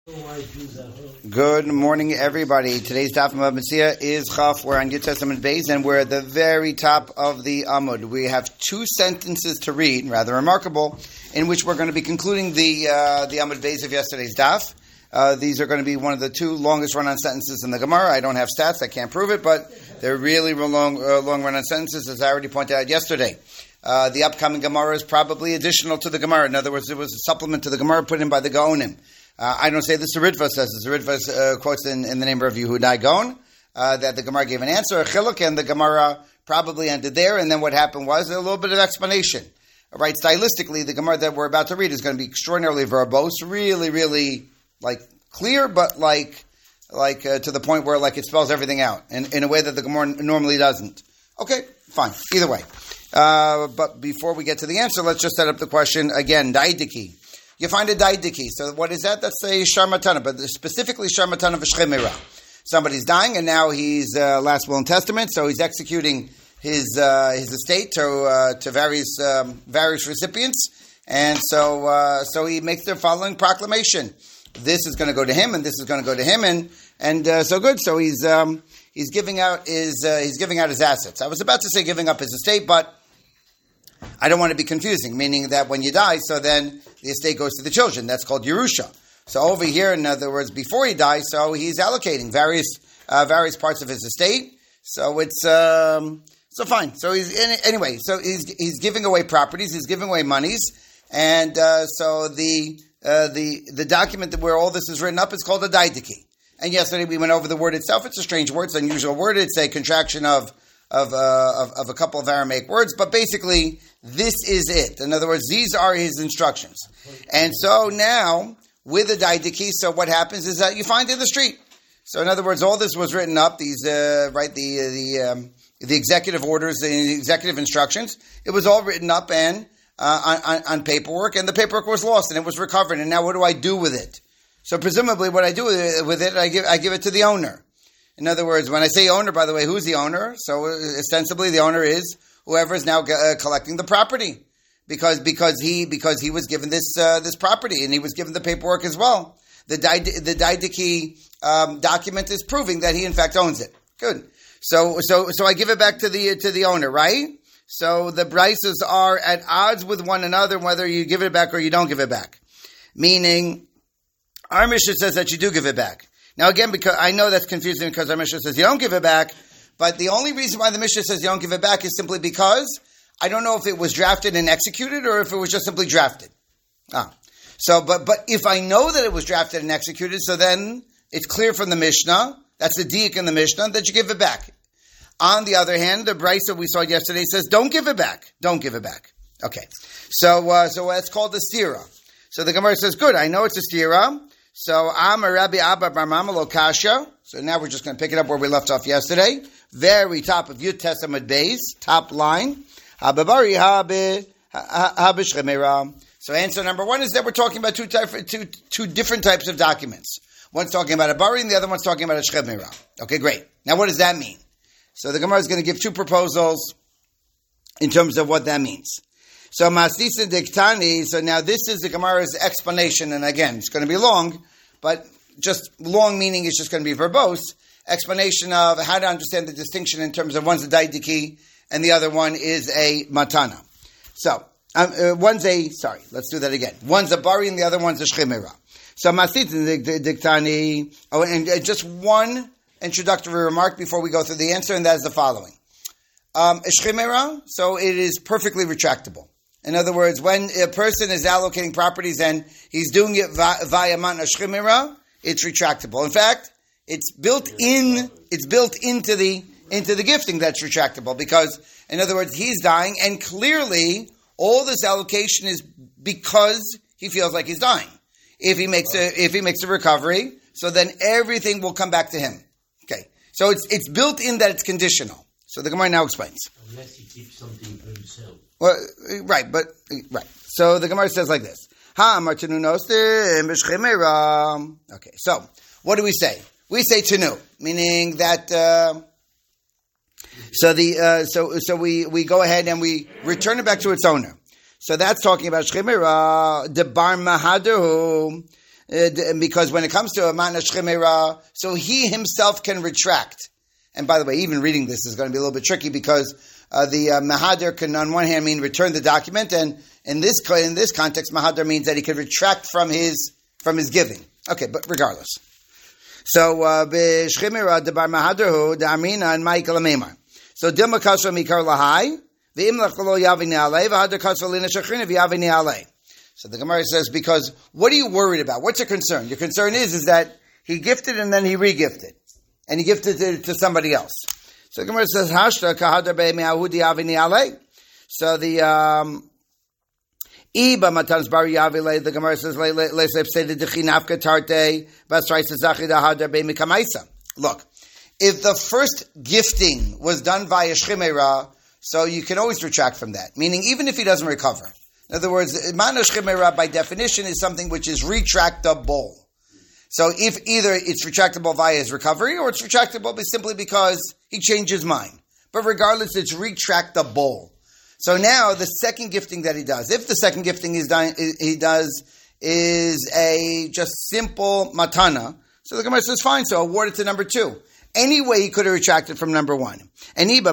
Good morning, everybody. Today's Daf Metzia is Chaf. We're on Yud Testament Beis, and we're at the very top of the Amud. We have two sentences to read, rather remarkable, in which we're going to be concluding the Amud Beis of yesterday's Daf. These are going to be one of the two longest run-on sentences in the Gemara. I don't have stats, I can't prove it, but they're really long run-on sentences, as I already pointed out yesterday. The upcoming Gemara is probably additional to the Gemara. In other words, it was a supplement to the Gemara put in by the Gaonim. I don't say this, the Ritva says this. The Ritva quotes in the name of Yehudai Gaon that the Gemara gave an answer, a chiluk, and the Gemara probably ended there. And then what happened was a little bit of explanation. Right, stylistically, the Gemara that we're about to read is going to be extraordinarily verbose, really clear, but to the point where it spells everything out in a way that the Gemara normally doesn't. Okay, fine. Either way. But before we get to the answer, let's just set up the question again. Daidiki. You find a daidiki. So what is that? That's a sharmatana, but specifically sharmatana v'shchemera. Somebody's dying, and now he's last will and testament, so he's executing his estate to various recipients, and so he makes the following proclamation: this is going to go to him, and this is going to go to him, and so good. So he's giving out his assets. I was about to say giving up his estate, but I don't want to be confusing, meaning that when you die, so then the estate goes to the children. That's called Yerusha. So over here, in other words, before he dies, so he's allocating various parts of his estate. So it's so fine. So anyway. So he's giving away properties. He's giving away monies, and so the document where all this is written up is called a daidiki. And yesterday we went over the word itself. It's a strange word. It's an unusual word. It's a contraction of a couple of Aramaic words, but basically this is it. In other words, these are his instructions. And so now with the daidiki, so what happens is that you find it in the street. So in other words, all this was written up. These the executive orders, the executive instructions. It was all written up and on paperwork, and the paperwork was lost and it was recovered. And now what do I do with it? So presumably, what I do with it, I give it to the owner. In other words, when I say owner, by the way, who's the owner? So ostensibly, the owner is whoever is now collecting the property, because he was given this property and he was given the paperwork as well. The daidiki document is proving that he in fact owns it. Good. So I give it back to the owner, right? So the brises are at odds with one another, whether you give it back or you don't give it back. Meaning, our Mishnah says that you do give it back. Now again, because I know that's confusing because our Mishnah says you don't give it back, but the only reason why the Mishnah says you don't give it back is simply because I don't know if it was drafted and executed or if it was just simply drafted. So, but if I know that it was drafted and executed, so then it's clear from the Mishnah, that's the diuk in the Mishnah, that you give it back. On the other hand, the brisa we saw yesterday says don't give it back. Don't give it back. Okay. So that's called the stira. So the Gemara says, good, I know it's a stira. So I'm a Rabbi Abba Bar Mama Lo Kasha. So now we're just going to pick it up where we left off yesterday. Very top of Yud Testament Beis, top line. Hababari Habishchemera. So answer number one is that we're talking about two different types of documents. One's talking about a bari and the other one's talking about a shchemera. Okay, great. Now what does that mean? So the Gemara is going to give two proposals in terms of what that means. So Masisa Diktani, so now this is the Gemara's explanation, and again, it's going to be long, but just long meaning is just going to be verbose, explanation of how to understand the distinction in terms of one's a daidiki and the other one is a matana. So, let's do that again. One's a bari and the other one's a shchemera. So Masisa Diktani, and just one introductory remark before we go through the answer, and that is the following. A shchemera, so it is perfectly retractable. In other words, when a person is allocating properties and he's doing it via matna shchemera, it's retractable. In fact, it's built into the gifting that's retractable, because, in other words, he's dying and clearly all this allocation is because he feels like he's dying. If he makes a recovery, so then everything will come back to him. Okay, so it's built in that it's conditional. So the Gemara now explains. Unless he keeps something for himself. Well, right. So the Gemara says like this. Okay, so what do we say? We say tenu, meaning that. So we go ahead and we return it back to its owner. So that's talking about shchemera. The bar mahadu. because when it comes to a matnas chimera, so he himself can retract. And by the way, even reading this is going to be a little bit tricky because the mahader can, on one hand, mean return the document, and in this context, mahader means that he could retract from his giving. Okay, but regardless. So b'shchimera debar mahader hu de'amrina and Michael Amemar. So dilma kasra mikar lahai ve'imlach lo yavini alei v'hader kasra lina shachrina v'yavini alei. So the Gemara says, because what are you worried about? What's your concern? Your concern is that he gifted and then he regifted. And he gifted it to somebody else. So the Gemara says, Hashta kahadar be'me'ahudi avini alei. So the Iba matans bari yavile, the Gemara says, le'sep sede dechi nafka tarte, basraisa zachi dahadar be'mikamaisa. Look, if the first gifting was done via shchimera, so you can always retract from that. Meaning, even if he doesn't recover. In other words, matnas shchimera by definition is something which is retractable. So if either it's retractable via his recovery or it's retractable simply because he changed his mind. But regardless, it's retractable. So now the second gifting that he does, if the second gifting he does is a just simple matana, so the Gemara says fine, so award it to number 2. Anyway, he could have retracted from number 1. And if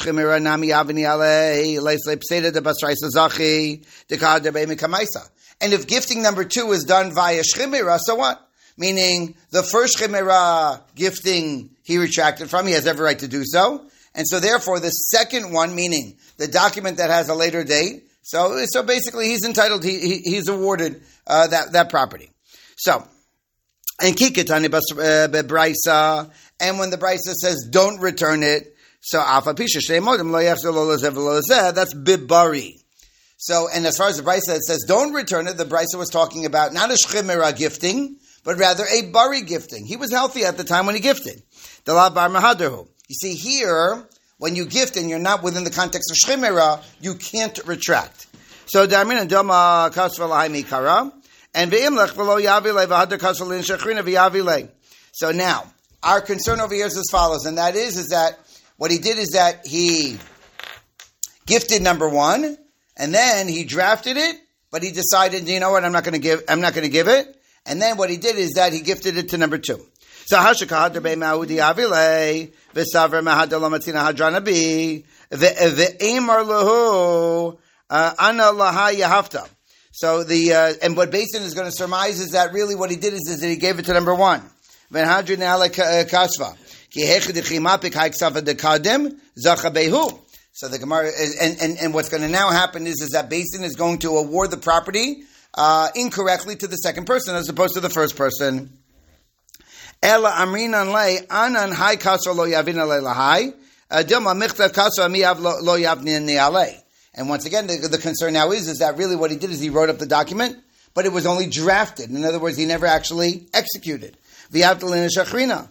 gifting number 2 is done via shchimera, so what? Meaning, the first chimera gifting he retracted from, he has every right to do so. And so therefore, the second one, meaning the document that has a later date, so basically he's entitled, he's awarded that property. So, and kiketani bebraisa, and when the Brisa says don't return it, so afa pisha sheimodim lo yachzor lo lezeh v'lo lezeh, that's bibari. So, and as far as the Brisa says don't return it, the Brisa was talking about not a shchimera gifting, but rather a bari gifting. He was healthy at the time when he gifted. Dalav bar mahaderhu. You see here, when you gift and you're not within the context of shchimera, you can't retract. So darmin and doma kasva lahai mikara, and ve'imlech v'lo yavile v'hader kasva lin shachrina v'yavile. So now, our concern over here is as follows, and that is that what he did is that he gifted number 1, and then he drafted it, but he decided, you know what, I'm not going to give it. And then what he did is that he gifted it to number 2. So hashakahadar be'ma'udi avile v'saver mahadar lo matzina hadrana bi ve'emar lahu ana laha yahafta. So and what Basin is going to surmise is that really what he did is that he gave it to number 1. V'hadrin ala kasva ki hechadichi mapik ha'iksav dekadem zacha behu. So the Gemara and what's going to now happen is that Basin is going to award the property incorrectly to the second person as opposed to the first person. Ela amrinan lei anan hai kasra lo yavin alei lahai dilma michtav kasra miyav lo yavnin alei. And once again, the concern now is that really what he did is he wrote up the document, but it was only drafted. In other words, he never actually executed. V'yavdalin shachrina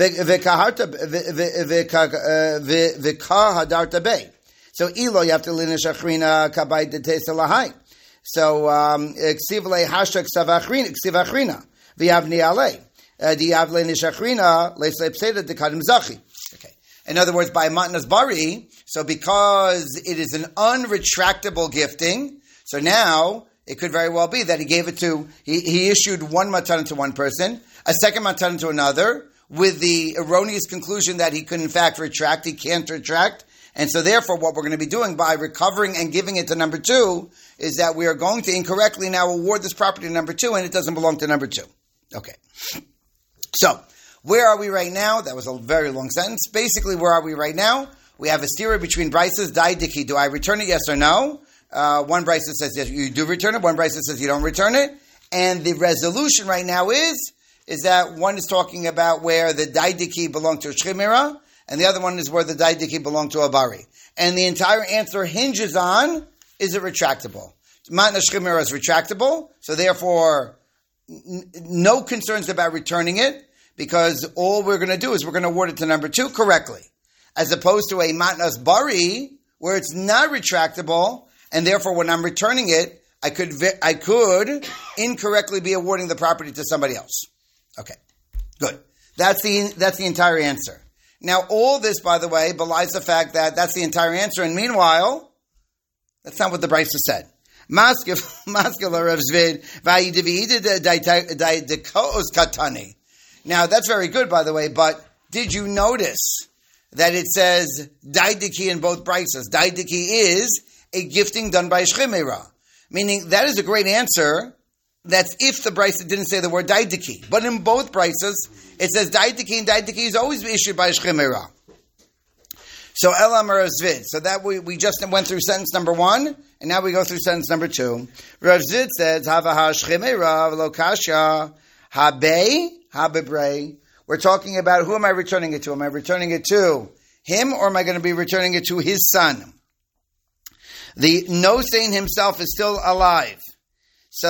v'kahadarta bei. So ilo yavdalin shachrina kabay detesa lahai. So, ksivle hashtag ksivachrina, v'yavni alei, diavle nishachrina, le'slep seda dekadim zachi. Okay. In other words, by matnas bari, so because it is an unretractable gifting, so now it could very well be that he gave it to, he issued one matana to one person, a second matana to another, with the erroneous conclusion that he could in fact retract, he can't retract. And so therefore what we're going to be doing by recovering and giving it to number 2 is that we are going to incorrectly now award this property to number 2 and it doesn't belong to number 2. Okay. So, where are we right now? That was a very long sentence. Basically, where are we right now? We have a steer between Brisas, Dai Diki. Do I return it, yes or no? One Brisa says yes, you do return it. One Brisa says you don't return it. And the resolution right now is that one is talking about where the Dai Diki belonged to a Shchimera, and the other one is where the Daidiki belong to a Bari. And the entire answer hinges on, is it retractable? Matnas Shchimera is retractable, so therefore, no concerns about returning it, because all we're going to do is we're going to award it to number 2 correctly. As opposed to a Matnas Bari, where it's not retractable, and therefore when I'm returning it, I could incorrectly be awarding the property to somebody else. Okay, good. That's the entire answer. Now, all this, by the way, belies the fact that that's the entire answer. And meanwhile, that's not what the Brisa said. Maskela Rav Zvid, katani. Now, that's very good, by the way, but did you notice that it says daidiki in both brises? Daidiki is a gifting done by Shchimera. Meaning, that is a great answer. That's if the brisa didn't say the word daidiki. But in both brises, it says daidiki, and daidiki is always issued by Shchimera. So Elam Rav Zvid. So that we just went through sentence number 1, and now we go through sentence number 2. Rav Zvid says, Havaha Shchimera v'lo kasha habe habebrei. We're talking about who am I returning it to? Am I returning it to him, or am I going to be returning it to his son? The Nosein himself is still alive. So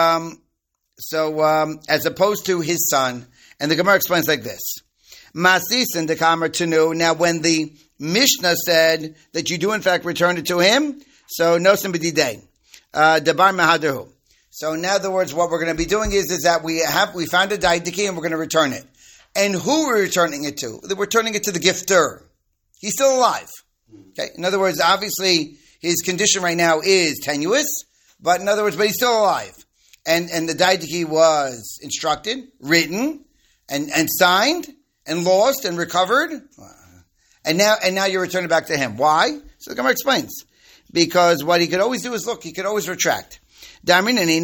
as opposed to his son, and the Gemara explains like this. Masisin de Kamer Tenu. Now, when the Mishnah said that you do in fact return it to him, so Nosim b'didei, Dabar Mahadahu. So in other words, what we're going to be doing is that we found a daidiki and we're going to return it. And who we're returning it to? We're returning it to the gifter. He's still alive. Okay. In other words, obviously his condition right now is tenuous, but in other words, but he's still alive. And the daidiki was instructed, written, and signed, and lost, and recovered. And now you return it back to him. Why? So the Gemara explains. Because what he could always do is, he could always retract. The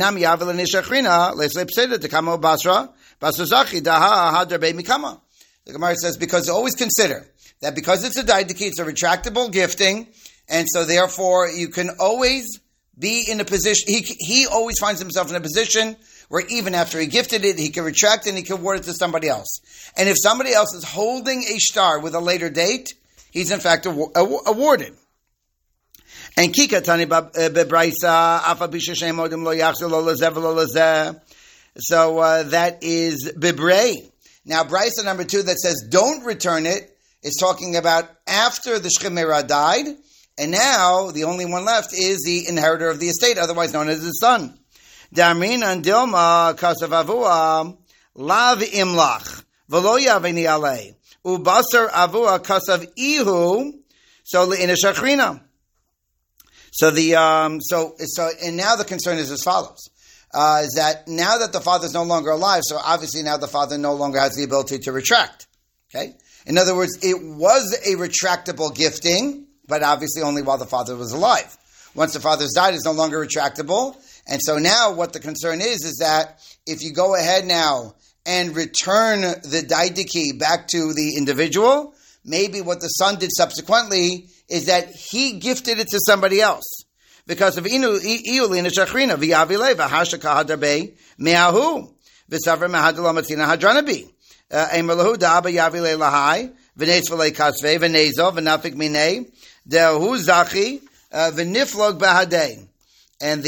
Gemara says, because always consider that because it's a daidiki, it's a retractable gifting, and so therefore you can always be in a position, he always finds himself in a position where even after he gifted it, he can retract and he can award it to somebody else. And if somebody else is holding a star with a later date, he's in fact awarded. And kikatani bebraisa afa b'sheshem odim lo yachzil lo lezeh v'lo lezeh. So that is bibrei. Now, brisa number 2 that says don't return it is talking about after the Shchimera died, and now the only one left is the inheritor of the estate, otherwise known as his son. Damrin and Dilma kasav avua lav imlach v'lo yaveni alei ubasar avua kasav ihu so le'ina shachrina. So and now the concern is as follows: is that now that the father is no longer alive, so obviously now the father no longer has the ability to retract. Okay, in other words, it was a retractable gifting, but obviously only while the father was alive. Once the father's died, it's no longer retractable, and so now what the concern is that if you go ahead now and return the daidiki back to the individual, maybe what the son did subsequently is that he gifted it to somebody else. Because of Iulina Shachrina, V'yavile, V'hasha Kahadarbe, Me'ahu, V'savra Mehadala Matina Hadranabi, Emelahu Da'aba Yavile Lahai, V'nes V'le Kasve, V'nezo, V'nafik Minei, De'ahu Zachi, V'niflog Bahadei. And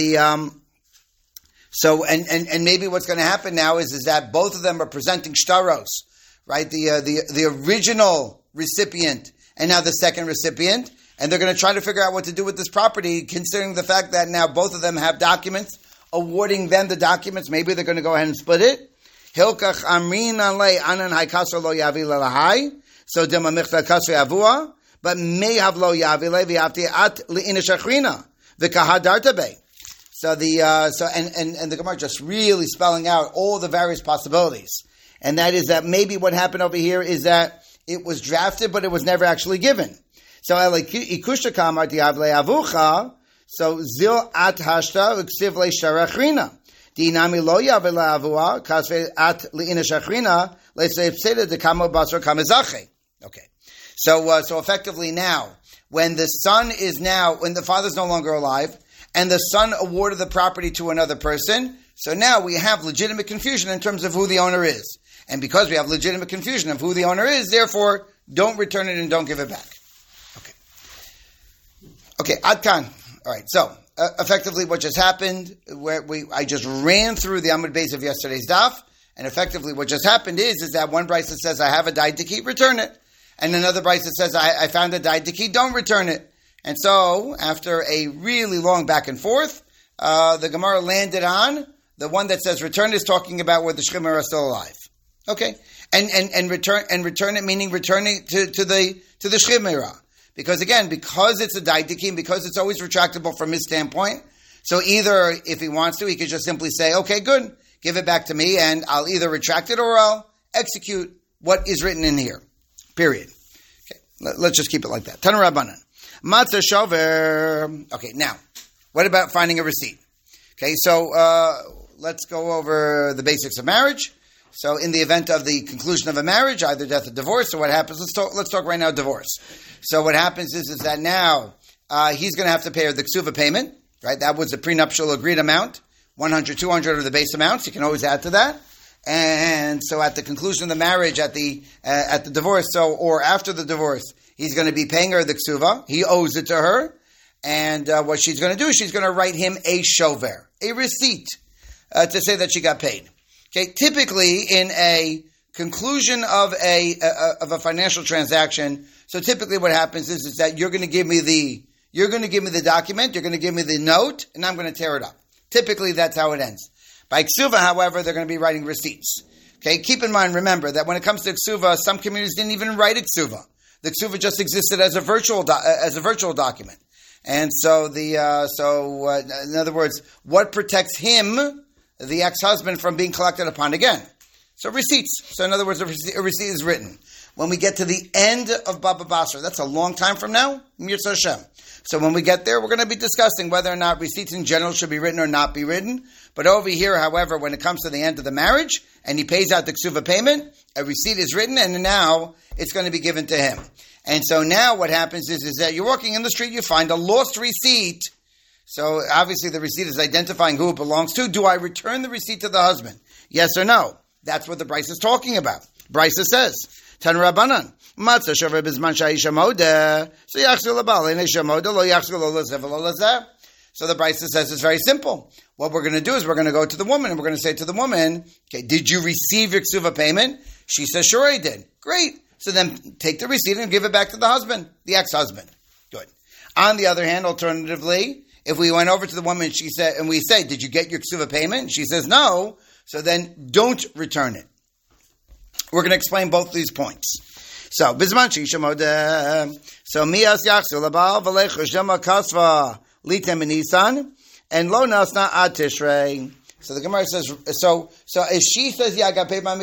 and maybe what's going to happen now is that both of them are presenting shtaros, right? The original recipient and now the second recipient, and they're going to try to figure out what to do with this property, considering the fact that now both of them have documents, awarding them the documents. Maybe they're going to go ahead and split it. Hilkach amrin anle anan haikasar lo yavi lelahai, so dema michta kasve avua, but may have lo yavi levi afti at le'ina shachrina v'kahadarta be. So the Gemara just really spelling out all the various possibilities, and that is that maybe what happened over here is that it was drafted, but it was never actually given. So ikusha kamar diavle avucha. So zil at hashta uksivle sharachrina. Dinami lo yavle avua kasve at leina shachrina leseipseda de kamo basar kamizache. Okay. So effectively now, when the father is no longer alive, and the son awarded the property to another person, so now we have legitimate confusion in terms of who the owner is. And because we have legitimate confusion of who the owner is, therefore, don't return it and don't give it back. Okay, Adkan. All right, so effectively what just happened, I just ran through the Amud Beis of yesterday's daf, and effectively what just happened is that one brisa says, I have a daidiki, return it. And another brisa says, I found a daidiki, don't return it. And so, after a really long back and forth, the Gemara landed on the one that says return is talking about where the Shchimera are still alive. Okay, and return it, meaning returning to the Shchimera, because it's a daidiki, and because it's always retractable from his standpoint, So either, if he wants to, he could just simply say, okay, good, give it back to me, and I'll either retract it or I'll execute what is written in here. Period. Okay, let's just keep it like that. Tanu Rabbanan. Matzah shover. Okay, now, what about finding a receipt? Okay, so let's go over the basics of marriage. So in the event of the conclusion of a marriage, either death or divorce, so what happens? Let's talk right now divorce. So what happens is that now he's going to have to pay her the ksuva payment, right? That was the prenuptial agreed amount. 100, 200 are the base amounts. You can always add to that. And so at the conclusion of the marriage, at the divorce, or after the divorce, he's going to be paying her the ksuva. He owes it to her. And what she's going to do is she's going to write him a shover, a receipt, to say that she got paid. Okay, typically in a conclusion of a financial transaction, so typically what happens is that you're going to give me the document, you're going to give me the note, and I'm going to tear it up. Typically that's how it ends. By ksuva, however, they're going to be writing receipts. Okay, keep in mind, remember that when it comes to ksuva, some communities didn't even write a ksuva. The ksuva just existed as a virtual document. And so in other words, what protects him, the ex-husband, from being collected upon again? So receipts. So in other words, a receipt is written. When we get to the end of Baba Basra, that's a long time from now, Mirza Hashem. So when we get there, we're going to be discussing whether or not receipts in general should be written or not be written. But over here, however, when it comes to the end of the marriage, and he pays out the ksuva payment, a receipt is written, and now it's going to be given to him. And so now what happens is that you're walking in the street, you find a lost receipt. So obviously the receipt is identifying who it belongs to. Do I return the receipt to the husband? Yes or no? That's what the Bryce is talking about. Bryce says, Tan Rabbanan, Matzah shover bizman sha'isha moda, so yachzir labal, ein isha moda, lo yachzir lo lezeh v'lo lezeh. So the Bryce says it's very simple. What we're going to do is we're going to go to the woman and we're going to say to the woman, okay, did you receive your ksuva payment? She says, sure I did. Great. So then take the receipt and give it back to the husband, the ex-husband. Good. On the other hand, alternatively, if we went over to the woman and we say, did you get your ksuva payment? And she says no, so then don't return it. We're going to explain both of these points. So, bizman sheisha modeh. So, miyas yachzir labal v'lech shema kasva litem inisan and lo nasna ad tishrei. So the Gemara says, so as she says, yeah, I got paid my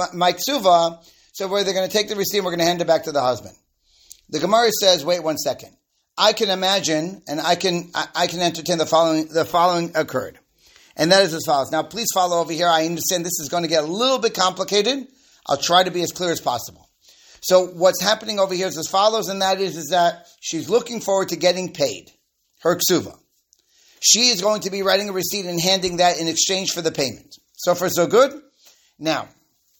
ksuva, so they're going to take the receipt and we're going to hand it back to the husband. The Gemara says, wait 1 second. I can imagine and I can entertain the following occurred. And that is as follows. Now, please follow over here. I understand this is going to get a little bit complicated. I'll try to be as clear as possible. So what's happening over here is as follows, and that is that she's looking forward to getting paid, her ksuva. She is going to be writing a receipt and handing that in exchange for the payment. So far, so good. Now,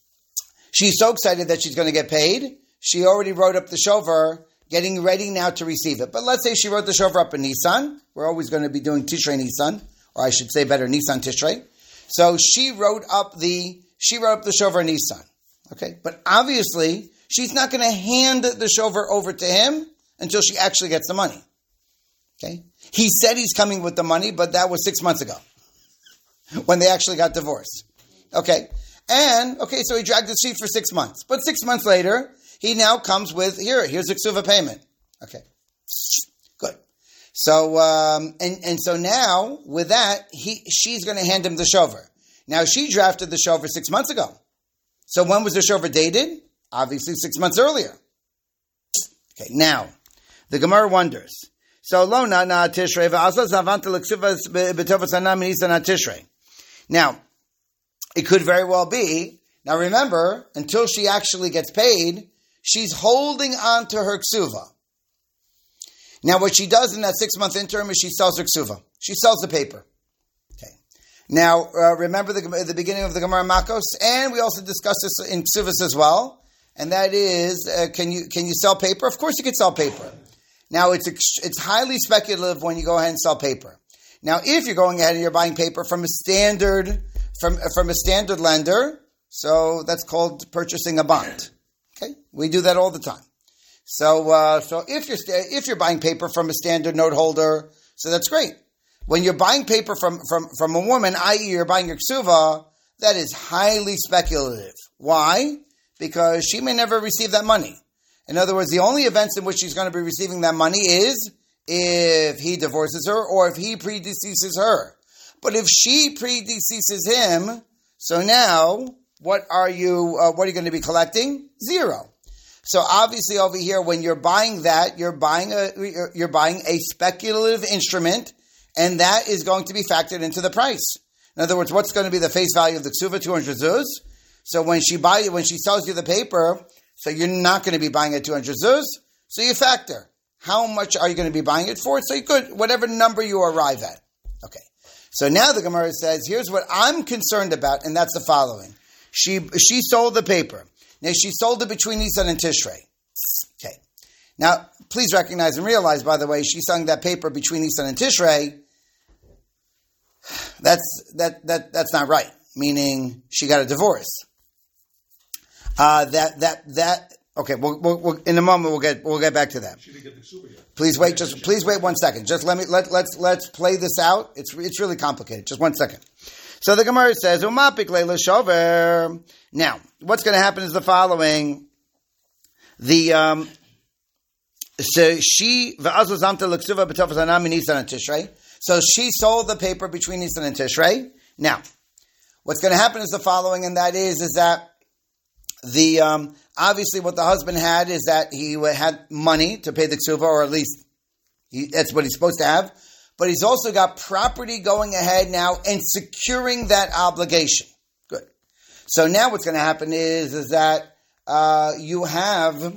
she's so excited that she's going to get paid. She already wrote up the shover, getting ready now to receive it. But let's say she wrote the shover up in Nisan. We're always going to be doing Tishrei Nisan, or I should say better, Nisan Tishrei. So she wrote up the shover in Nisan. Okay, but obviously she's not going to hand the shover over to him until she actually gets the money. Okay, he said he's coming with the money, but that was 6 months ago when they actually got divorced. Okay, so he dragged his feet for 6 months, but 6 months later he now comes with here's a ksuva payment. Okay, good. So so now with that she's going to hand him the shover. Now she drafted the shover 6 months ago. So when was the shover dated? Obviously 6 months earlier. Okay, now, the Gemara wonders. So, lo na tishrei v'asa zavanta l'ksuvas b'tovas anam nisa na tishrei. Now, it could very well be, now remember, until she actually gets paid, she's holding on to her ksuva. Now, what she does in that 6 month interim is she sells her ksuva. She sells the paper. Now, remember the beginning of the Gemara Makos, and we also discussed this in Ksuvas as well, and that is, can you sell paper? Of course you can sell paper. Now, it's highly speculative when you go ahead and sell paper. Now, if you're going ahead and you're buying paper from a standard lender, so that's called purchasing a bond. Okay, we do that all the time. So if you're buying paper from a standard note holder, so that's great. When you're buying paper from a woman, i.e. you're buying your ksuva, that is highly speculative. Why? Because she may never receive that money. In other words, the only events in which she's going to be receiving that money is if he divorces her or if he predeceases her. But if she predeceases him, so now what are you going to be collecting? 0. So obviously over here, when you're buying that, you're buying a speculative instrument, and that is going to be factored into the price. In other words, what's going to be the face value of the ksuva? 200 zuz. So when she sells you the paper, so you're not going to be buying at 200 zuz. So you factor how much are you going to be buying it for. So you could whatever number you arrive at. Okay. So now the Gemara says, here's what I'm concerned about, and that's the following. She sold the paper. Now, she sold it between Nisan and Tishrei. Okay. Now, please recognize and realize, by the way, she's selling that paper between Nisan and Tishrei. That's not right. Meaning, she got a divorce. Okay. We'll in a moment we'll get back to that. She didn't get the ksuba yet. Please wait 1 second. Just let's play this out. It's really complicated. Just 1 second. So the Gemara says, "Umapik leila shover." Now, what's going to happen is the following: so she So she sold the paper between Nisan and Tishrei. Now, what's going to happen is the following, and that is that the obviously what the husband had is that he had money to pay the ksuva, or at least that's what he's supposed to have. But he's also got property going ahead now and securing that obligation. Good. So now what's going to happen is that you have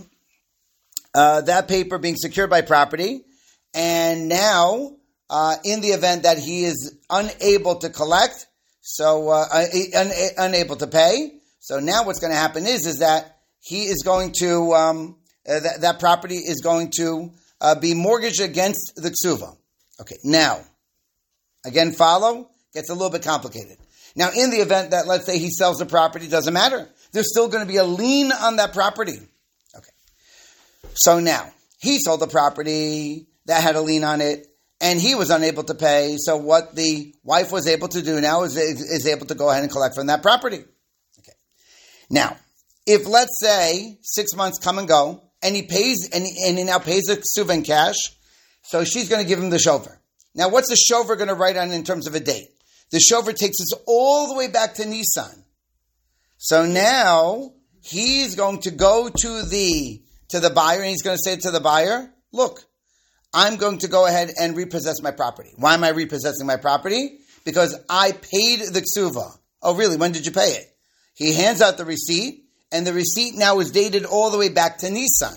that paper being secured by property, and now in the event that he is unable to collect, so unable to pay, so now what's going to happen is that he is going to that property is going to be mortgaged against the ksuva. Okay, now, again, follow, gets a little bit complicated. Now, in the event that, let's say, he sells the property, doesn't matter. There's still going to be a lien on that property. Okay. So now, he sold the property that had a lien on it, and he was unable to pay. So what the wife was able to do now is able to go ahead and collect from that property. Okay. Now, if, let's say, 6 months come and go, and he pays, and he now pays the ksuva in cash, so she's going to give him the shover. Now, what's the shover going to write on in terms of a date? The shover takes us all the way back to Nisan. So now he's going to go to the buyer, and he's going to say to the buyer, look, I'm going to go ahead and repossess my property. Why am I repossessing my property? Because I paid the ksuva. Oh, really? When did you pay it? He hands out the receipt, and the receipt now is dated all the way back to Nisan.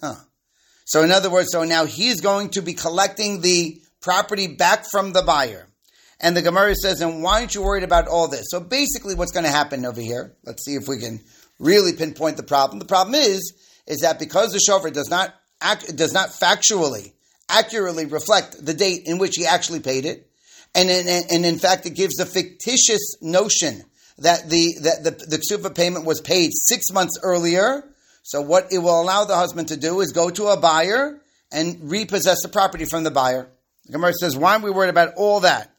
So in other words, so now he's going to be collecting the property back from the buyer. And the Gemara says, and why aren't you worried about all this? So basically what's going to happen over here, let's see if we can really pinpoint the problem. The problem is that because the shofar does not factually, accurately reflect the date in which he actually paid it, and in fact it gives a fictitious notion that the ksuva payment was paid 6 months earlier. So what it will allow the husband to do is go to a buyer and repossess the property from the buyer. The Gemara says, why aren't we worried about all that?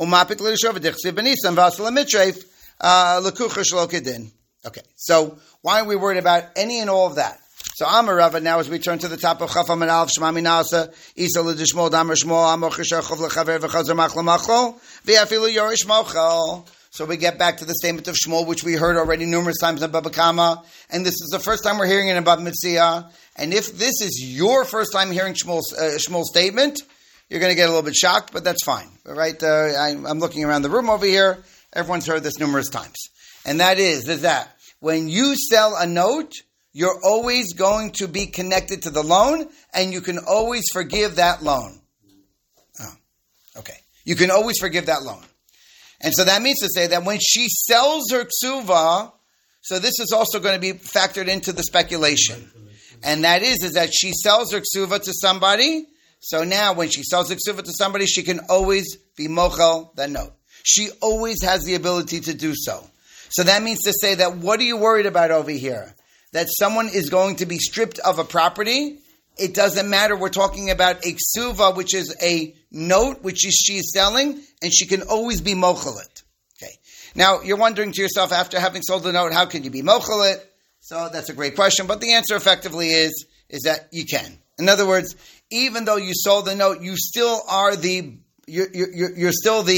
Okay, so why aren't we worried about any and all of that? So Amar Rava, now as we turn to the top of Chaf Amid Aleph, Shema Minasa, Isa L'Dishmol, Damar Shmol, Amor Cheshachov L'Chaver, V'Chazer Machlo Machlo, V'Yafilu Yorish Mochel. So we get back to the statement of Shmuel, which we heard already numerous times in Baba Kama, and this is the first time we're hearing it in Baba Metzia. And if this is your first time hearing Shmuel's statement, you're going to get a little bit shocked, but that's fine. Right? I'm looking around the room over here. Everyone's heard this numerous times. And that is that when you sell a note, you're always going to be connected to the loan, and you can always forgive that loan. Oh, okay. You can always forgive that loan. And so that means to say that when she sells her ksuva, so this is also going to be factored into the speculation. And that is that she sells her ksuva to somebody. So now when she sells her ksuva to somebody, she can always be mochel that note. She always has the ability to do so. So that means to say that what are you worried about over here? That someone is going to be stripped of a property? It doesn't matter. We're talking about a ksuva, which is a note, which she is selling, and she can always be mochelet. Okay. Now, you're wondering to yourself, after having sold the note, how can you be mochelet? So that's a great question, but the answer effectively is that you can. In other words, even though you sold the note, you still are you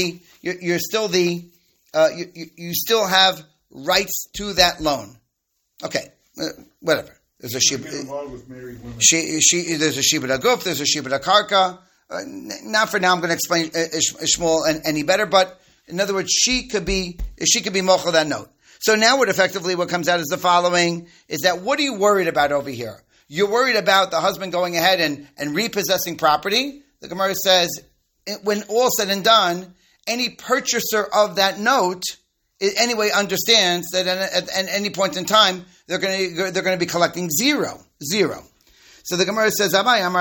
still have rights to that loan. Okay, whatever. There's a shibud. There's a shibud aguf. There's a shibud akarka. Not for now. I'm going to explain Shmuel any better. But in other words, she could be mochel that note. So now, what comes out is the following: is that what are you worried about over here? You're worried about the husband going ahead and repossessing property. The Gemara says, when all said and done, any purchaser of that note anyway understands that at any point in time they're going to be collecting zero. So the Gemara says,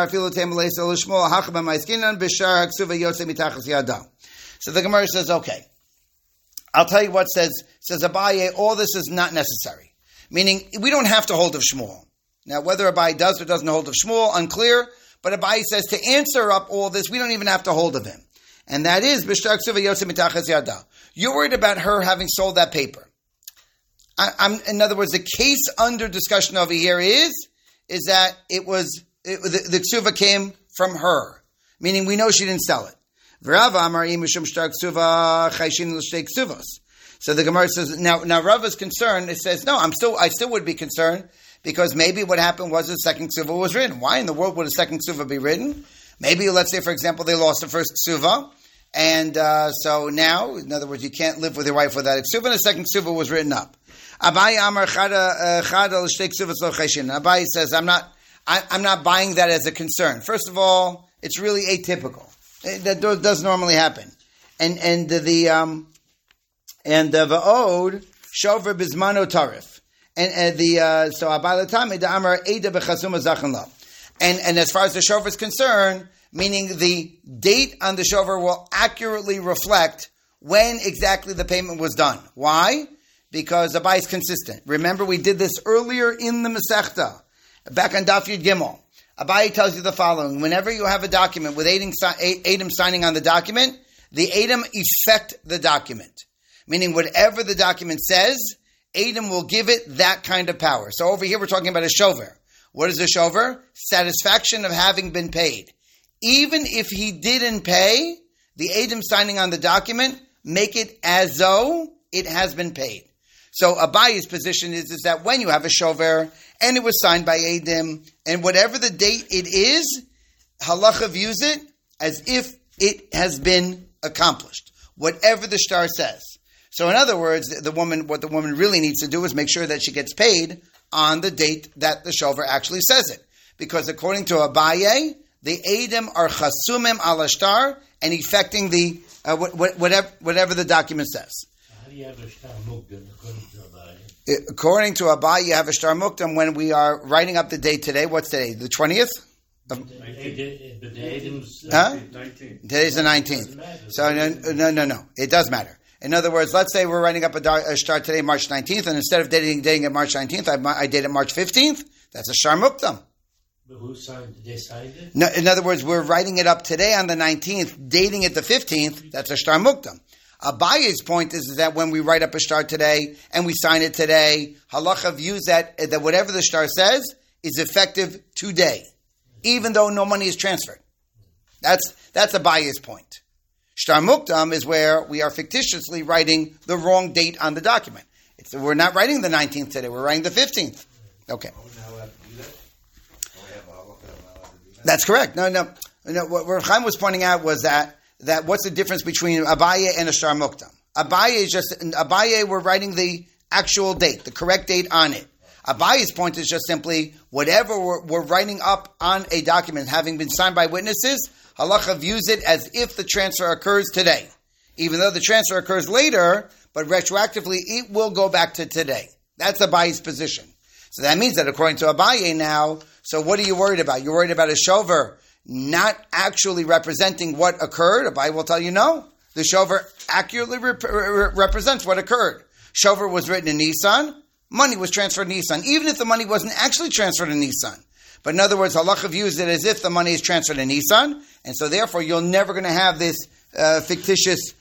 so the Gemara says, okay, I'll tell you what says Abaye, all this is not necessary. Meaning, we don't have to hold of Shmuel. Now, whether Abaye does or doesn't hold of Shmuel, unclear, but Abaye says to answer up all this, we don't even have to hold of him. And that is, you're worried about her having sold that paper. In other words, the case under discussion over here is that the ksuva came from her, meaning we know she didn't sell it. So the Gemara says, now Rava's concerned. It says, no, I still would be concerned because maybe what happened was the second ksuva was written. Why in the world would a second ksuva be written? Maybe, let's say, for example, they lost the first ksuva, and so now, in other words, you can't live with your wife without a ksuva, and the second ksuva was written up. Abaye says, I'm not buying that as a concern. First of all, it's really atypical. That does normally happen. And the va'od shover bizmano tarif. And so Abaye Latame the Amar Eda bechasuma zachan la. And as far as the shover is concerned, meaning the date on the shover will accurately reflect when exactly the payment was done. Why? Because Abaye is consistent. Remember, we did this earlier in the Masechta, back on Daf Yud Gimel. Abaye tells you the following: whenever you have a document with Adam signing on the document, the Adam effect the document. Meaning, whatever the document says, Adam will give it that kind of power. So over here, we're talking about a shover. What is a shover? Satisfaction of having been paid. Even if he didn't pay, the Adam signing on the document make it as though it has been paid. So Abaye's position is that when you have a shover and it was signed by Adam, and whatever the date it is, halacha views it as if it has been accomplished. Whatever the shtar says. So in other words, what the woman really needs to do is make sure that she gets paid on the date that the shover actually says it. Because according to Abaye, the Adam are chasumim ala shtar and effecting the whatever the document says. How do you have a shtar mukdam according to Abaye? According to Abaye, you have a shtar mukdam when we are writing up the date today. What's today? The 20th? But the Adam's 19th. Today's the 19th. So no. It does matter. In other words, let's say we're writing up a shtar today, March 19th, and instead of dating it March 19th, I date it March 15th. That's a shtar mukdam. But who signed it? They signed it? No, in other words, we're writing it up today on the 19th, dating it the 15th. That's a shtar mukdam. Abaye's point is that when we write up a shtar today and we sign it today, halacha views that whatever the shtar says is effective today, even though no money is transferred. That's Abaye's point. Shtar mukdam is where we are fictitiously writing the wrong date on the document. We're not writing the 19th today, we're writing the 15th. Okay. That's correct. No. What Rav Chaim was pointing out was that what's the difference between Abaye and a shtar mukdam? Abaye, we're writing the actual date, the correct date on it. Abaye's point is just simply whatever we're writing up on a document having been signed by witnesses, halacha views it as if the transfer occurs today. Even though the transfer occurs later, but retroactively it will go back to today. That's Abaye's position. So that means that according to Abaye now, so what are you worried about? You're worried about a shover not actually representing what occurred? Abaye will tell you no. The shover accurately represents what occurred. Shover was written in Nisan, money was transferred in Nisan, even if the money wasn't actually transferred in Nisan. But in other words, halacha views it as if the money is transferred in Nisan, and so therefore you're never going to have this fictitious,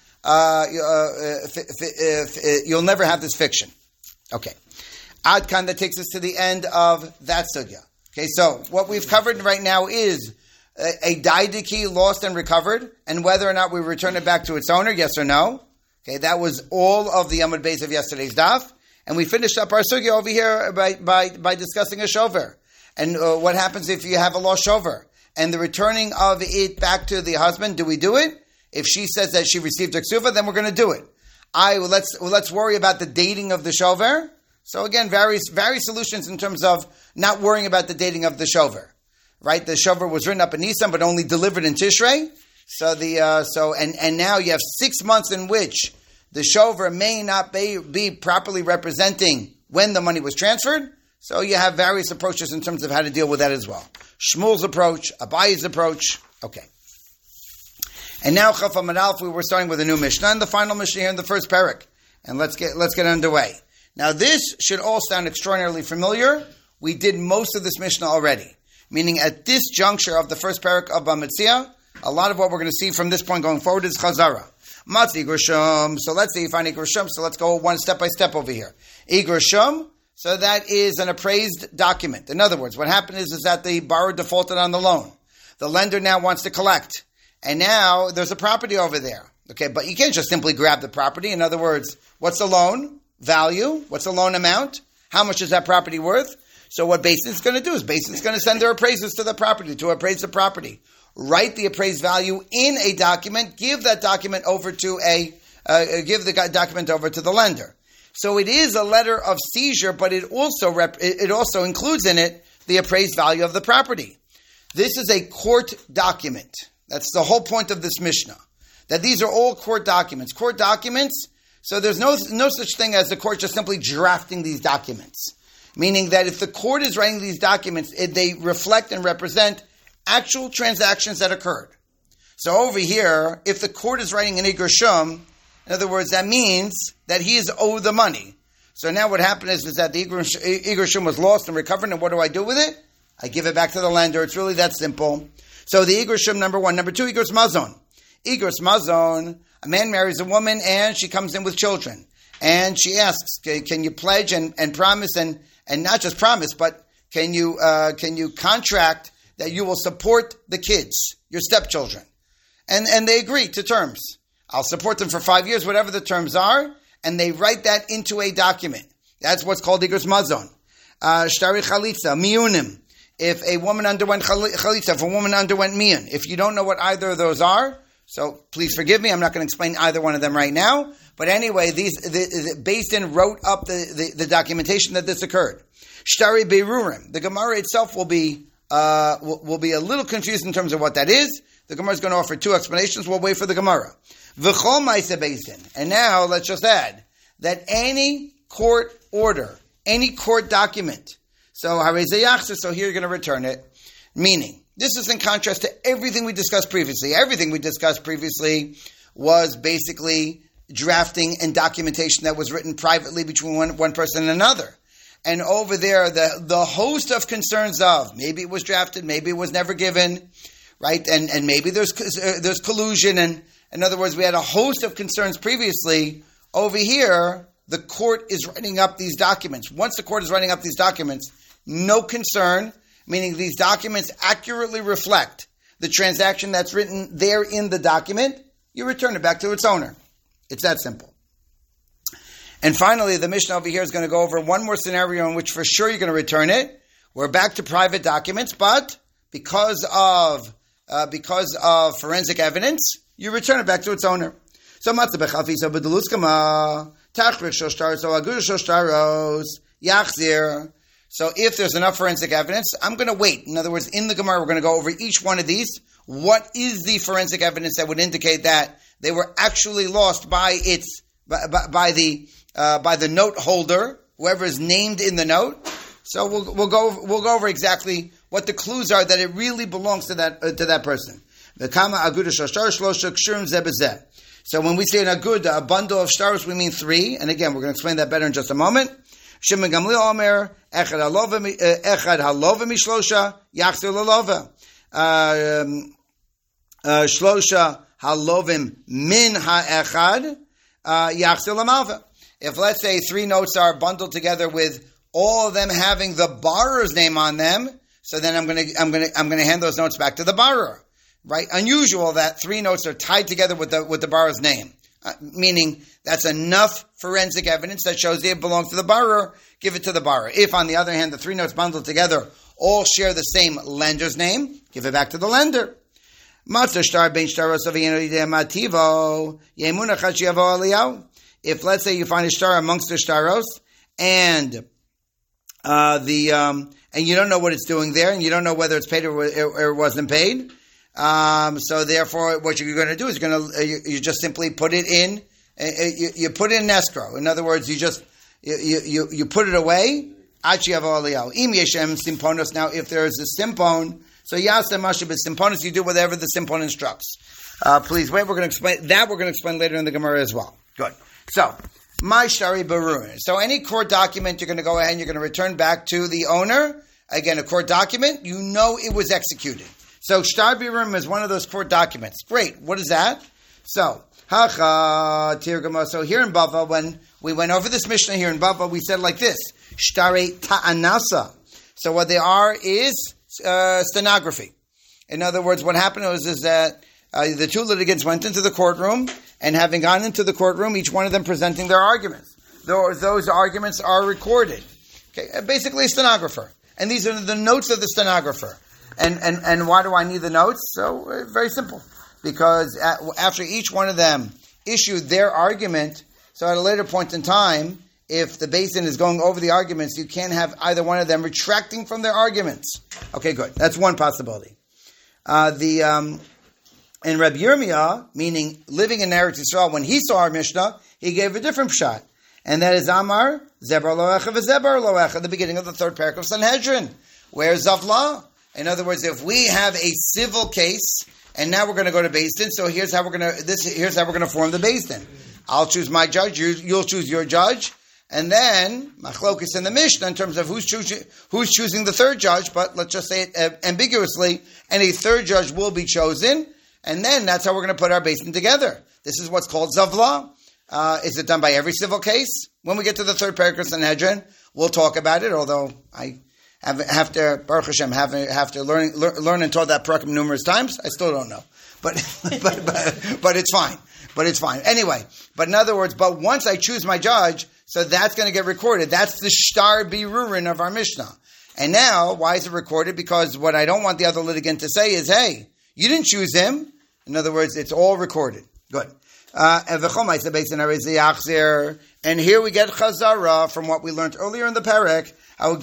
you'll never have this fiction. Okay. Ad Kan, that takes us to the end of that sugya. Okay, so what we've covered right now is a daidiki lost and recovered, and whether or not we return it back to its owner, yes or no. Okay, that was all of the Amud Beis of yesterday's daf, and we finished up our sugya over here by discussing a shover, and what happens if you have a lost shover, and the returning of it back to the husband. Do we do it? If she says that she received a ksuva, then we're going to do it. Let's worry about the dating of the shover. So again, various solutions in terms of not worrying about the dating of the shover. Right, the shover was written up in Nisan, but only delivered in Tishrei. So and now you have 6 months in which the shover may not be properly representing when the money was transferred. So you have various approaches in terms of how to deal with that as well. Shmuel's approach, Abayi's approach. Okay. And now Chaf Amud Aleph, we were starting with a new Mishnah, and the final Mishnah here in the first parak. And let's get underway. Now this should all sound extraordinarily familiar. We did most of this Mishnah already. Meaning at this juncture of the first parak of Bamitzia, a lot of what we're going to see from this point going forward is Chazara. Matzi Gershom. So let's see if I need Gershom. So let's go one step by step over here. Gershom. So that is an appraised document. In other words, what happened is that the borrower defaulted on the loan. The lender now wants to collect. And now there's a property over there. Okay, but you can't just simply grab the property. In other words, what's the loan value? What's the loan amount? How much is that property worth? So what Beis Din is going to do is Beis Din is going to send their appraisers to the property to appraise the property. Write the appraised value in a document. Give that document over to document over to the lender. So it is a letter of seizure, but it also includes in it the appraised value of the property. This is a court document. That's the whole point of this Mishnah. That these are all court documents. Court documents. So there's no such thing as the court just simply drafting these documents. Meaning that if the court is writing these documents, they reflect and represent actual transactions that occurred. So over here, if the court is writing an Gershom, in other words, that means that he is owed the money. So now what happened is that the Gershom was lost and recovered, and what do I do with it? I give it back to the lender. It's really that simple. So the Gershom, number one. Number two, Igros Mazon. Igros Mazon, a man marries a woman and she comes in with children. And she asks, can you pledge and promise and not just promise, but can you contract that you will support the kids, your stepchildren? And they agree to terms. I'll support them for 5 years, whatever the terms are, and they write that into a document. That's what's called Igros Mazon. Shtari Chalitza, Miyunim. If a woman underwent Chalitza, if a woman underwent Miyun. If you don't know what either of those are, so please forgive me, I'm not going to explain either one of them right now. But anyway, Beis Din wrote up the documentation that this occurred. Shtari Beirurim. The Gemara itself will be a little confused in terms of what that is. The Gemara is going to offer two explanations. We'll wait for the Gemara. V'chol ma'aseh Beis Din. And now let's just add that any court order, any court document. So so here you're going to return it. Meaning, this is in contrast to everything we discussed previously. Everything we discussed previously was basically drafting and documentation that was written privately between one person and another. And over there, the host of concerns of maybe it was drafted, maybe it was never given, right? And maybe there's collusion. And in other words, we had a host of concerns previously. Over here, the court is writing up these documents. Once the court is writing up these documents, no concern, meaning these documents accurately reflect the transaction that's written there in the document. You return it back to its owner. It's that simple. And finally, the Mishnah over here is going to go over one more scenario in which for sure you're going to return it. We're back to private documents, but because of forensic evidence, you return it back to its owner. So So if there's enough forensic evidence, I'm going to wait. In other words, in the Gemara, we're going to go over each one of these. What is the forensic evidence that would indicate that they were actually lost by the note holder, whoever is named in the note? So we'll go over exactly what the clues are that it really belongs to that person. So when we say an aguda, a bundle of shtaros, we mean 3. And again, we're going to explain that better in just a moment. Shimon Gamliel Omer, Echad halova mishlosha, yachzir lalova. Shlosha halovim min ha'echad, yachzir lamalva. If let's say 3 notes are bundled together with all of them having the borrower's name on them, So then I'm gonna hand those notes back to the borrower. Right? Unusual that 3 notes are tied together with the borrower's name. Meaning that's enough forensic evidence that shows it belongs to the borrower, give it to the borrower. If, on the other hand, the 3 notes bundled together all share the same lender's name, give it back to the lender. If, let's say, you find a shtar amongst the shtaros, and and you don't know what it's doing there, and you don't know whether it's paid or it wasn't paid, so therefore, what you're going to do is you just simply put it in. You put it in escrow. In other words, you put it away. Now, if there is a simpon, so yasem mashib is simponus, you do whatever the simpon instructs. Please wait. We're going to explain that. We're going to explain later in the Gemara as well. Good. So, my shari barun. So, any court document, you're going to go ahead and you're going to return back to the owner. Again, a court document, you know it was executed. So, shtar birum is one of those court documents. Great. What is that? So, hacha tirgama. So, here in Bava, when we went over this Mishnah here in Bava, we said like this: shtare ta'anasa. So, what they are is stenography. In other words, what happened is that the 2 litigants went into the courtroom, and having gone into the courtroom, each one of them presenting their arguments. Those arguments are recorded. Okay, basically a stenographer. And these are the notes of the stenographer. And why do I need the notes? So, very simple. Because after each one of them issued their argument, so at a later point in time, if the Beis Din is going over the arguments, you can't have either one of them retracting from their arguments. Okay, good. That's one possibility. And Reb Yirmiyah, meaning living in Eretz Yisrael, when he saw our Mishnah, he gave a different shot. And that is Amar, Zebar Loecha v'Zebar Loecha, the beginning of the 3rd parak of Sanhedrin. Where's Zavla? In other words, if we have a civil case, and now we're going to go to Beis Din, so here's how we're going to form the Beis Din. I'll choose my judge, you'll choose your judge, and then machlokes in the Mishnah in terms of who's choosing the 3rd judge, but let's just say it ambiguously, and a 3rd judge will be chosen. And then that's how we're going to put our Beis Din together. This is what's called Zavla. Is it done by every civil case? When we get to the 3rd parak of Sanhedrin, we'll talk about it, although I have to, Baruch Hashem, have to learn and taught that parak numerous times. I still don't know. But it's fine. But it's fine. Anyway, but in other words, but once I choose my judge, so that's going to get recorded. That's the shtar birurin of our Mishnah. And now, why is it recorded? Because what I don't want the other litigant to say is, hey, you didn't choose him. In other words, it's all recorded. Good. And here we get chazara from what we learned earlier in the parak.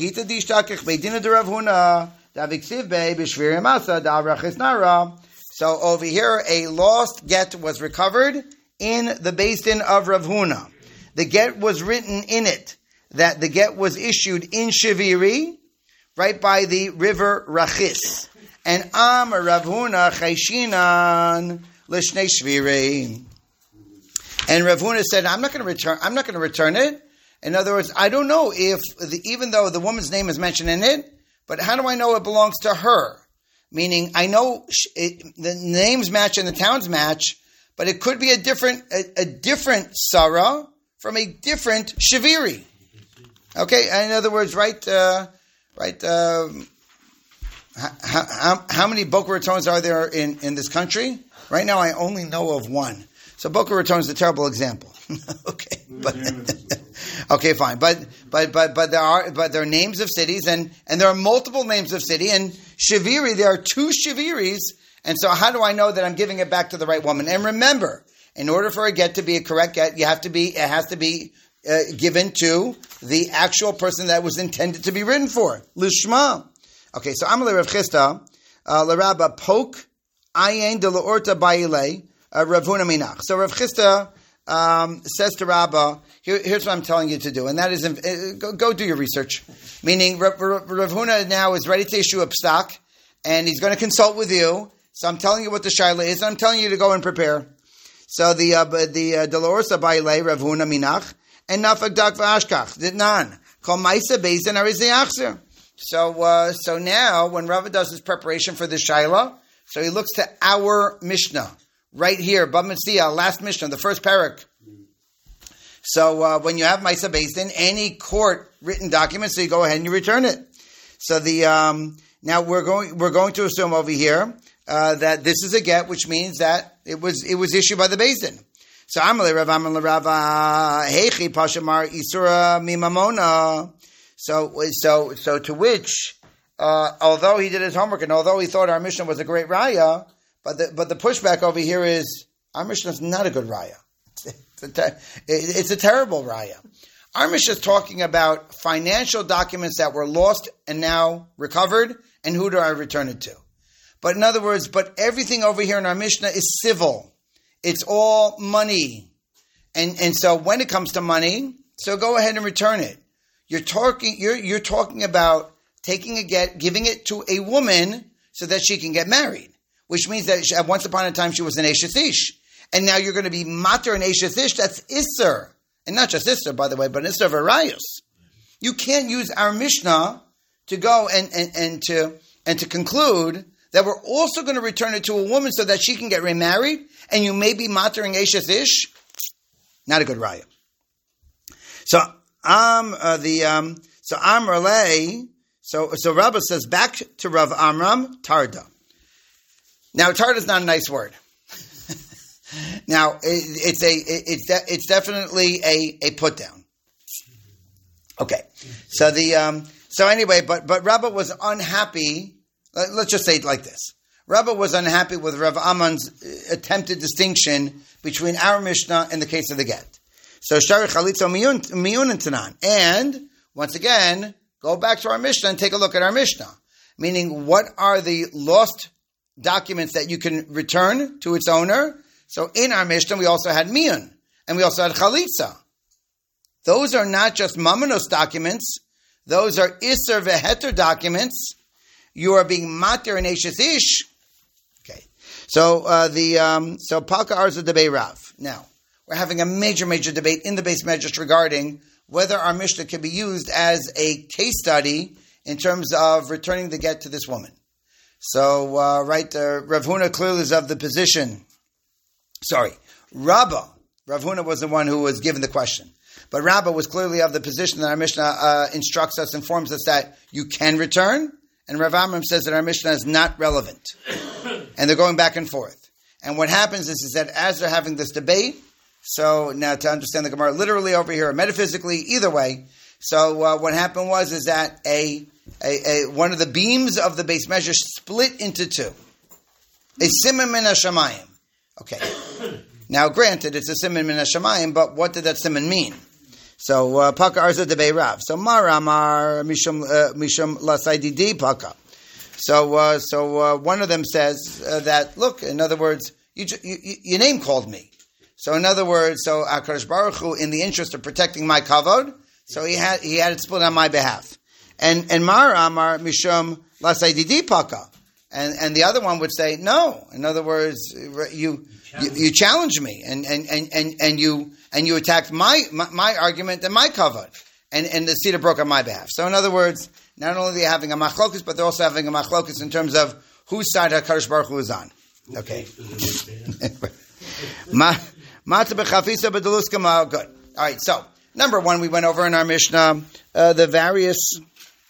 So over here, a lost get was recovered in the Beis Din of Rav Huna. The get was written in it that the get was issued in Shaviri, right by the river Rachis. And Rav Huna chayshinan l'shnei shvirei. And Rav Huna said, I'm not going to return it. In other words, I don't know if, even though the woman's name is mentioned in it, but how do I know it belongs to her? Meaning, I know the names match and the towns match, but it could be a different Sarah from a different Shaviri. Okay, in other words, how many Boca Ratons are there in this country? Right now, I only know of one. So Boca Raton is a terrible example. Okay, okay, fine. But there are names of cities, and there are multiple names of city. And Shaviri, there are 2 Shaviris, and so how do I know that I'm giving it back to the right woman? And remember, in order for a get to be a correct get, it has to be given to the actual person that was intended to be written for. Lishma. Okay, so Amalei Rav Chisda, L'Rabba Pok Ayin de L'Orta Ba'ilei Rav Huna Minach. So Rav Chisda says to Rabbah, here's what I'm telling you to do, and that is go do your research. Meaning Rav Huna now is ready to issue a psak, and he's going to consult with you. So I'm telling you what the shaila is, and I'm telling you to go and prepare. So the L'Orta Ba'ilei Rav Huna Minach and Nafak Dak V'Ashkach Ditnan Kol Ma'isa Beis Din Arizei Achzer. So now, when Rava does his preparation for the Shaila, so he looks to our Mishnah, right here, Bava Metzia, last Mishnah, the 1st parak. So when you have Ma'isa Beis Din, any court written document, so you go ahead and you return it. So now Now we're going to assume over here that this is a get, which means that it was issued by the Beis Din. So Amalei Rav Amalei Rava Heichi Pashamar Isura Mimamona. So to which, although he did his homework and although he thought our Mishnah was a great raya, but the pushback over here is our Mishnah is not a good raya. It's a terrible raya. Our Mishnah is talking about financial documents that were lost and now recovered, and who do I return it to? But in other words, everything over here in our Mishnah is civil. It's all money. And so when it comes to money, so go ahead and return it. You're talking about taking a get, giving it to a woman so that she can get married, which means that once upon a time she was an Eshes Ish. And now you're going to be mater and Eshes Ish. That's Isser. And not just Isser, by the way, but Isser of Arayos. You can't use our Mishnah to go and to conclude that we're also going to return it to a woman so that she can get remarried, and you may be matering Eshes Ish. Not a good raya. So Amrlei. So Rabbah says back to Rav Amram Tarda. Now Tarda is not a nice word. Now it's definitely a put down. Okay. So anyway, but Rabbah was unhappy. Let's just say it like this. Rabbah was unhappy with Rav Amman's attempted distinction between our Mishnah and the case of the get. So Shari Chalitza Miyun and Tanan. And once again, go back to our Mishnah and take a look at our Mishnah. Meaning, what are the lost documents that you can return to its owner? So in our Mishnah, we also had Miyun, and we also had Chalitza. Those are not just Mamanos documents. Those are Isser Veheter documents. You are being mater and Eshes Ish. Okay. So Palka Arza Debei Rav. Now, we're having a major debate in the Beis Medrash regarding whether our Mishnah can be used as a case study in terms of returning the get to this woman. So, Rav Huna clearly is of the position. Rabbah. Rav Huna was the one who was given the question. But Rabbah was clearly of the position that our Mishnah instructs us, informs us that you can return. And Rav Amram says that our Mishnah is not relevant. And they're going back and forth. And what happens is that as they're having this debate, so now to understand the Gemara literally over here, metaphysically, either way, so what happened was that one of the beams of the Beis Medrash split into two. A siman min hashamayim. Okay. Now, granted, it's a siman min hashamayim, but what did that siman mean? So, Paka Arza Debei Rav. So, Maramar Mishum Lasaididi Paka. So one of them says that, look, in other words, your name called me. So, in other words, HaKadosh Baruch Hu, in the interest of protecting my kavod, so he had it split on my behalf. And Maramar Mishum Lasaididi Paka. And the other one would say, no. In other words, you challenged me and you attacked my argument and my kavod, and the cedar broke on my behalf. So in other words, not only are they having a machlokus, but they're also having a machlokus in terms of whose side HaKadosh Baruch Hu is on. Okay. Good. All right. So number one, we went over in our Mishnah the various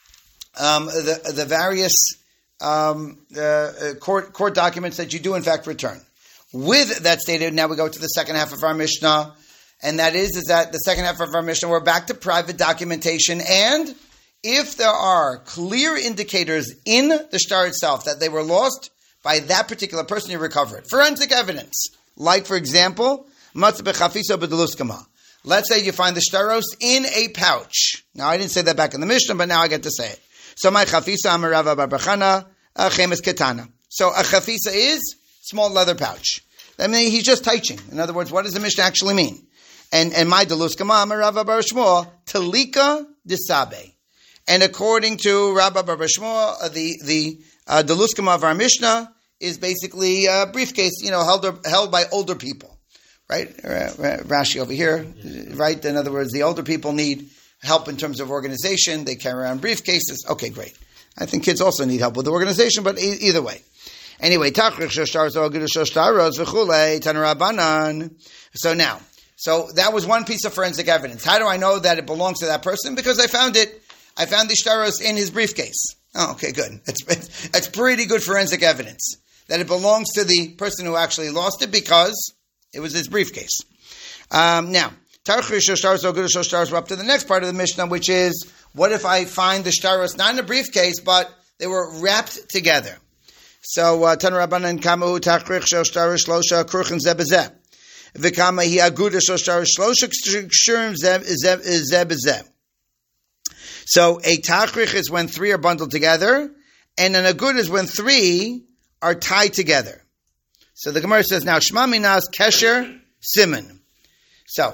court documents that you do in fact return. With that stated, now we go to the second half of our Mishnah, and that is that the second half of our Mishnah, we're back to private documentation, and if there are clear indicators in the shtar itself that they were lost by that particular person, you recover it. Forensic evidence, like for example, let's say you find the shtaros in a pouch. Now I didn't say that back in the Mishnah, but now I get to say it. So my chafisa amarava barbachana chemes ketana. So a chafisa is small leather pouch. I mean, he's just teaching. In other words, what does the Mishnah actually mean? And my deluskama amarava bar Shmuel talika desabe. And according to Rabba bar Shmuel, the deluskama of our Mishnah is basically a briefcase, held by older people, right? Rashi over here, right? In other words, the older people need help in terms of organization. They carry around briefcases. Okay, great. I think kids also need help with the organization, but either way. Anyway, so that was one piece of forensic evidence. How do I know that it belongs to that person? Because I found the shtaros in his briefcase. Oh, okay, good. That's pretty good forensic evidence that it belongs to the person who actually lost it because it was his briefcase. Now, Tarchir Shtaros or Aguda Shtaros, we're up to the next part of the Mishnah, which is, what if I find the Shtaros not in a briefcase, but they were wrapped together? So, Tanu Rabbanan Kamu Tarchir Shtaros Shlosha Kruchen Zebezeh. V'kama hi Aguda Shtaros Shlosha Kshurim Zebezeh. So, a Tarchir is when three are bundled together, and an Aguda is when three are tied together. So the Gemara says now, Shema Minas Kesher Siman. So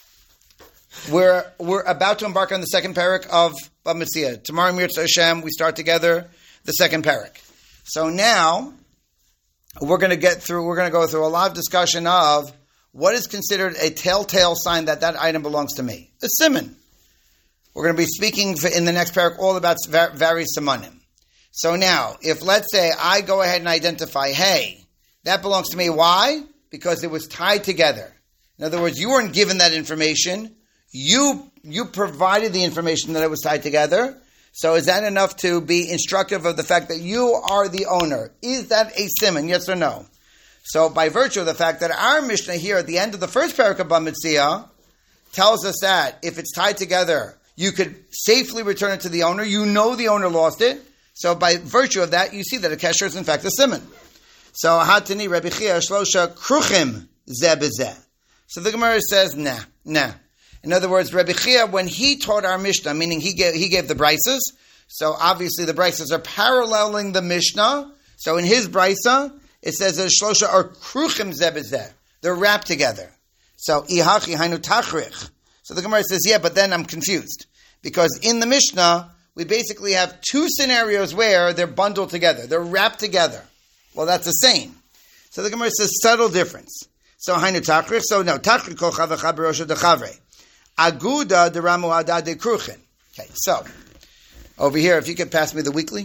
we're about to embark on the second parak of Bava Metzia. Tomorrow, Mirza Hashem, we start together the second parak. So now we're going to go through a lot of discussion of what is considered a telltale sign that item belongs to me. A siman. We're going to be speaking in the next parak all about various simanim. So now, if let's say I go ahead and identify, hey, that belongs to me. Why? Because it was tied together. In other words, you weren't given that information. You provided the information that it was tied together. So is that enough to be instructive of the fact that you are the owner? Is that a siman? Yes or no? So by virtue of the fact that our Mishnah here at the end of the first parak of Bava Metzia tells us that if it's tied together, you could safely return it to the owner. You know the owner lost it. So by virtue of that, you see that a kesher is in fact a siman. So Hatani Rabbi Chia Shlosha Kruchim Zebezeh. So the Gemara says, nah. In other words, Rabbi Chia, when he taught our Mishnah, meaning he gave the brises, so obviously the brises are paralleling the Mishnah. So in his brisa, it says that Shlosha are Kruchim Zebezeh. They're wrapped together. So Ihachi Hainu Tachrich. So the Gemara says, yeah, but then I'm confused. Because in the Mishnah, we basically have two scenarios where they're bundled together. They're wrapped together. Well, that's the same. So the Gemara says, subtle difference. So, hainu tachrich. So, no, tachrich kol chavacha berosha dechavre. Aguda de ramu adad de kruchen. Okay, so, over here, if you could pass me the weekly.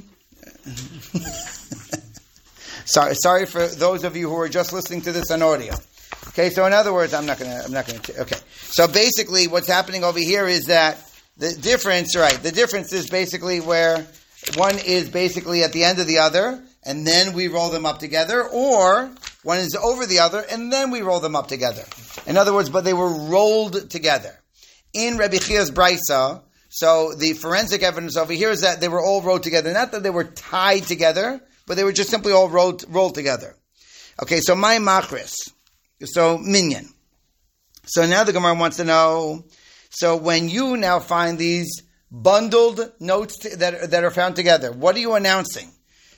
Sorry for those of you who are just listening to this on audio. Okay, so in other words, I'm not gonna, okay. So basically, what's happening over here is that the difference is basically where one is basically at the end of the other, and then we roll them up together, or one is over the other, and then we roll them up together. In other words, but they were rolled together. In Rabbi Chia's brisa, so the forensic evidence over here is that they were all rolled together. Not that they were tied together, but they were just simply all rolled together. Okay, so my machris. So minyan. So now the Gemara wants to know, so when you now find these bundled notes that are found together, what are you announcing?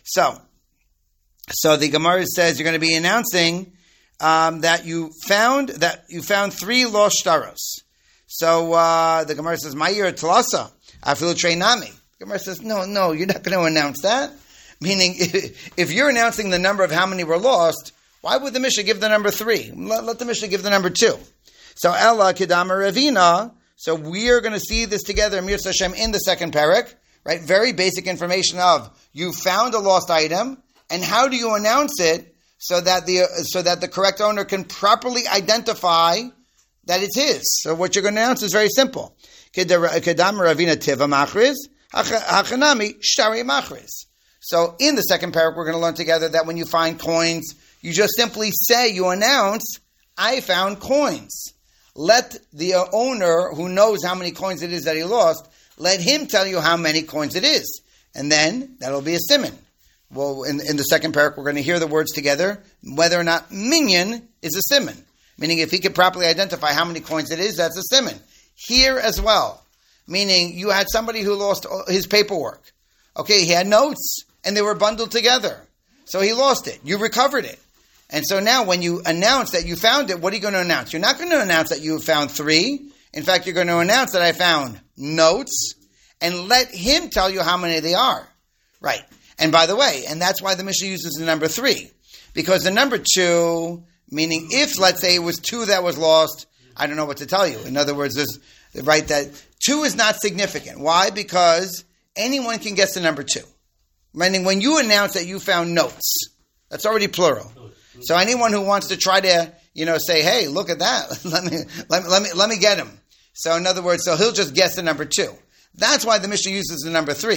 So the Gemara says you're going to be announcing that you found three lost shtaros. So the Gemara says, "Ma'ir tlasa afilu treinami." The Gemara says, "No, you're not going to announce that." Meaning, if you're announcing the number of how many were lost, why would the Mishnah give the number 3? Let the Mishnah give the number 2. So Ella Kedama Ravina. So we are going to see this together, Mirza Hashem, in the second parak, right? Very basic information of you found a lost item, and how do you announce it so that the correct owner can properly identify that it's his. So what you're going to announce is very simple. Kedama Ravina Tiva Machriz, Hachanami Shtari Machriz. So in the second parak, we're going to learn together that when you find coins, you just simply say, you announce, I found coins. Let the owner who knows how many coins it is that he lost, let him tell you how many coins it is. And then that'll be a siman. Well, in the second parak, we're going to hear the words together, whether or not minyan is a siman. Meaning if he can properly identify how many coins it is, that's a siman. Here as well. Meaning you had somebody who lost his paperwork. Okay, he had notes, and they were bundled together. So he lost it. You recovered it. And so now when you announce that you found it, what are you going to announce? You're not going to announce that you found 3. In fact, you're going to announce that I found notes, and let him tell you how many they are. Right. And by the way, and that's why the Mishnah uses the number 3. Because the number 2, meaning if, let's say, it was 2 that was lost, I don't know what to tell you. In other words, that 2 is not significant. Why? Because anyone can guess the number 2. Meaning when you announce that you found notes, that's already plural. So anyone who wants to try to, say, hey, look at that, let me get him. So in other words, so he'll just guess the number 2. That's why the Mishnah uses the number 3.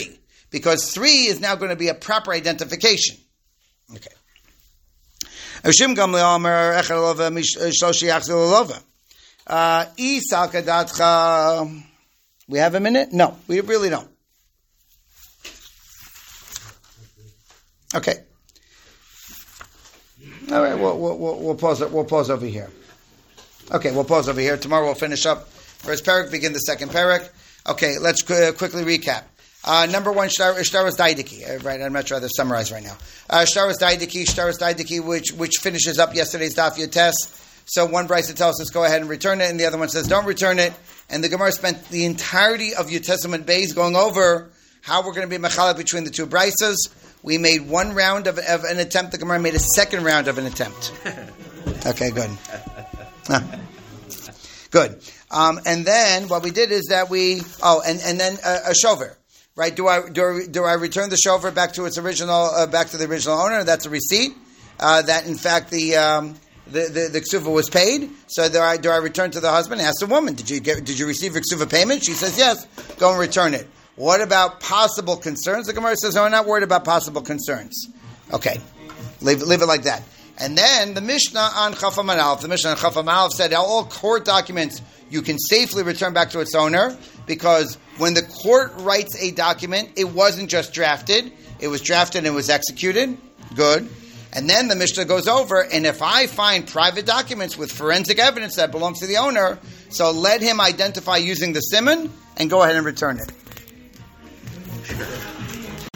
because 3 is now going to be a proper identification. Okay. We have a minute? No, we really don't. Okay. All right, we'll pause it. We'll pause over here. Okay, we'll pause over here. Tomorrow we'll finish up first parak, begin the second parak. Okay, let's quickly recap. Number 1, Shtaros Daidiki. Right, I'm not sure how to summarize right now. Shtaros Daidiki, which finishes up yesterday's Daf Yotes. So one brisa tells us go ahead and return it, and the other one says don't return it. And the Gemara spent the entirety of Yotesimud Beis going over how we're going to be mechalek between the two brisas. We made one round of an attempt. The Gemara made a second round of an attempt. Okay, good. Good. And then what we did is that and then a shover. Right? Do I return the shofar back to its original, back to the original owner? That's a receipt that in fact the ksuva was paid. So do I return to the husband? Ask the woman, did you receive a ksuva payment? She says yes. Go and return it. What about possible concerns? The Gemara says, no, I'm not worried about possible concerns. Okay, leave it like that. And then the Mishnah on Chaf Amud Aleph. The Mishnah on Chaf Amud Aleph said how all court documents you can safely return back to its owner, because when the court writes a document, it wasn't just drafted. It was drafted and it was executed. Good. And then the Mishnah goes over, and if I find private documents with forensic evidence that belongs to the owner, so let him identify using the siman and go ahead and return it.